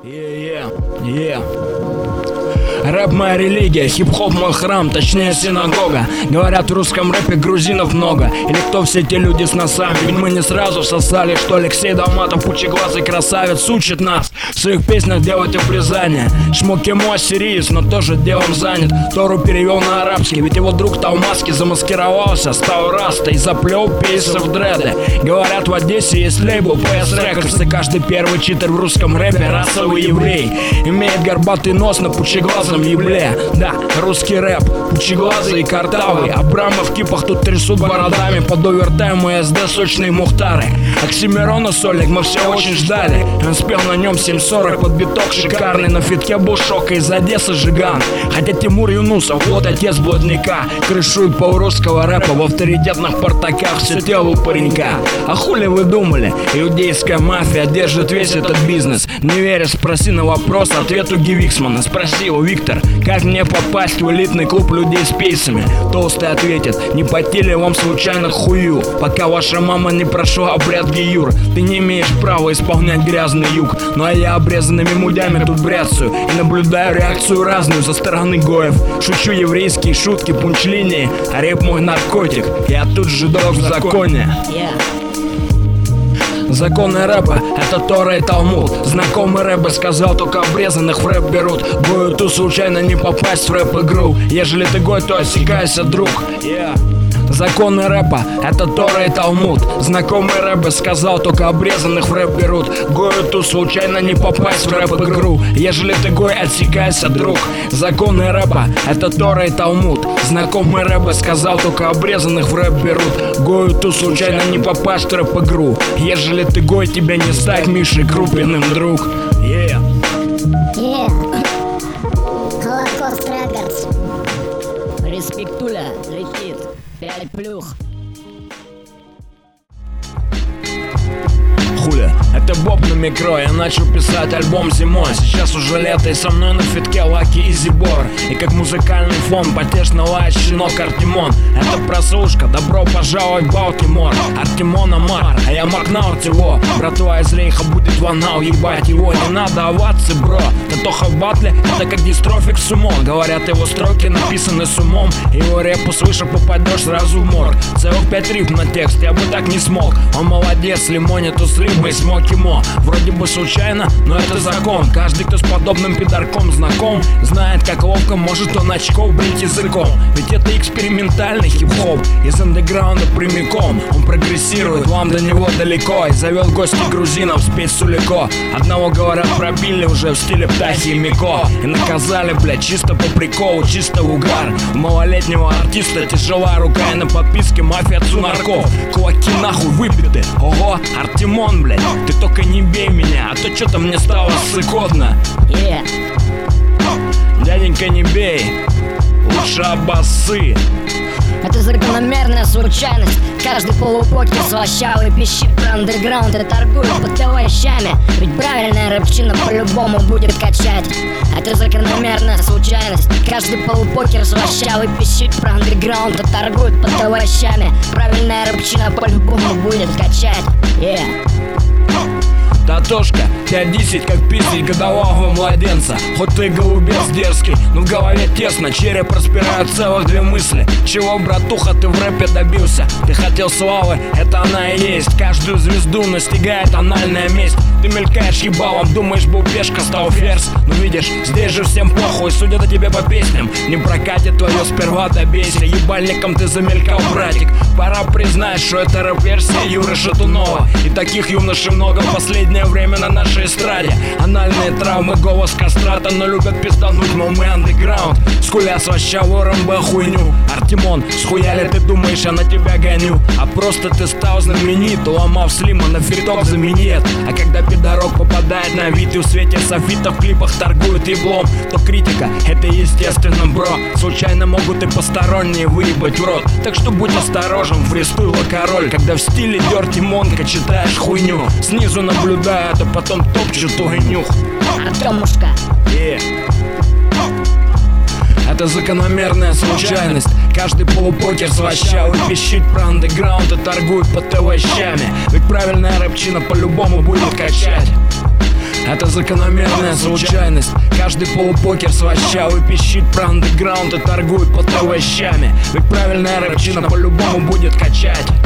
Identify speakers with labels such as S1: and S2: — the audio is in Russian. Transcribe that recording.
S1: Рэп моя религия, хип-хоп мой храм, точнее синагога. Говорят, в русском рэпе грузинов много. Или кто все те люди с носами? Ведь мы не сразу всосали, что Алексей Долматов, пучеглазый красавец, учит нас в своих песнях делать обрезание. Шмокимо ассириец, но тоже делом занят. Тору перевел на арабский, ведь его друг Талмаски замаскировался, стал раста и заплел пейсы в дреды. Говорят, в Одессе есть лейбл PS Records, и каждый первый читер в русском рэпе расовый еврей. Имеет горбатый нос на пучеглазом ебле. Да, русский рэп, пучеглазый и картавый. Абрамов в кипах тут трясут бородами. Под овертайм и СД сочные мухтары. Оксимирона сольник мы все очень ждали. Он спел на нем 7:40 под биток шикарный. На фитке был шок из Одессы Жиган. Хотя Тимур Юнусов, вот отец блатника, крышует полурусского рэпа в авторитетных портаках. Все тело у паренька. А хули вы думали? Иудейская мафия держит весь этот бизнес. Не веришь, спроси на вопрос, ответ у Гивиксмана. Спроси его: Виктор, как мне попасть в элитный клуб людей с пейсами? Толстый ответит: не потели вам случайно хую, пока ваша мама не прошла обряд гиюр. Ты не имеешь права исполнять грязный юг. Ну а я обрезанными мудями тут бряцаю и наблюдаю реакцию разную со стороны гоев. Шучу еврейские шутки, пунчлинии, а рэп мой наркотик. Я тут же дог в законе. Законы рэпа — это Тора и Талмуд. Знакомый рэп сказал, только обрезанных в рэп берут. Гою тут случайно не попасть в рэп-игру. Ежели ты гой, то осекайся, друг. Законы рэпа — это Тора и Талмуд. Знакомый рэп сказал, только обрезанных в рэп берут. Гою тут случайно не попасть в рэп-игру. Ежели ты гой, отсекайся, друг. Законы рэпа — это Тора и Талмуд. Знакомый рэп сказал, только обрезанных в рэп берут. Гою тут случайно не попасть в рэп-игру. Ежели ты гой, тебя не стать Мишей Крупиным, друг.
S2: Холокост Рекордс.
S3: Респектуля летит 5 плюх.
S1: Хуля, это Боб на микро. Я начал писать альбом зимой. Сейчас уже лето, и со мной на фитке Лаки и Зибор. И как музыкальный фон потешно лает щенок Артемон. Это прослушка, добро пожаловать в Балтимор. Артемон Амар, а я Макнаут его. Братва из рейха будет ванал, ебать его. Не надо овации, бро. Татоха в батле — это как дистрофик сумо. Говорят, его строки написаны с умом. Его рэп услышав, попадешь сразу в морг. Целых 5 рифм на текст, я бы так не смог. Он молодец, лимонит с рыбой, смокимо. Вроде бы случайно, но это закон. Каждый, кто с подобным пидорком знаком, знает, как ловко может он очков брить языком. Ведь это экспериментальный хип-хоп из андеграунда прямиком. Он прогрессирует, вам до него далеко. И зовет в гости грузинов спеть Сулико. Одного, говорят, пробили уже в стиле Птахи и Мико. И наказали, блядь, чисто по приколу, чисто в угар. У малолетнего артиста тяжелая рука, и на подписке мафия цунарков. Кулаки нахуй выбиты. Ого, Артемон, блядь, ты только не бей меня, а то что-то мне стало ссыкотно. Дяденька, не бей, лучше обоссы.
S3: Это закономерная случайность. Каждый полупокер слащавый пищит про андеграунд и торгует под овощами. Ведь правильная рэпчина по-любому будет качать. Это закономерная случайность. Каждый полупокер слащавый пищит про андеграунд и торгует под овощами. Правильная рэпчина по-любому будет качать.
S1: Татошка, тебя 10, как пиздить годовалого младенца. Хоть ты голубец дерзкий, но в голове тесно. Череп распирают целых 2 мысли. Чего, братуха, ты в рэпе добился? Ты хотел славы, это она и есть. Каждую звезду настигает анальная месть. Ты мелькаешь ебалом, думаешь, был пешка, стал ферзь. Но видишь, здесь же всем похуй, судят о тебе по песням. Не прокатит твое, сперва добейся. Ебальником ты замелькал, братик. Пора признать, что это рэп-версия Юры Шатунова. И таких юношей много в последнее время на нашей эстраде. Анальные травмы, голос кастрата, но любят пиздануть, но мы андеграунд. Скуля слащавую РМБ хуйню. Артемон, схуя ли ты думаешь, я на тебя гоню? А просто ты стал знаменит, уломав слима на фиток заменит. А когда пидорок попадает на вид и в свете софита в клипах торгует еблом, то критика — это естественно, бро. Случайно могут и посторонние выебать в рот. Так что будь осторожен, фристуйла король. Когда в стиле Дёрти Монка читаешь хуйню, снизу наблюдаю, а потом топчу твой нюх.
S3: Артемушка.
S1: Это закономерная случайность. Каждый полупокер слащавый пищит про андеграунд и торгует под овощами. Ведь правильная рэпчина по-любому будет качать. Это закономерная случайность. Каждый полупокер слащавый пищит про андеграунд и торгует под овощами. Ведь правильная рэпчина по-любому будет качать.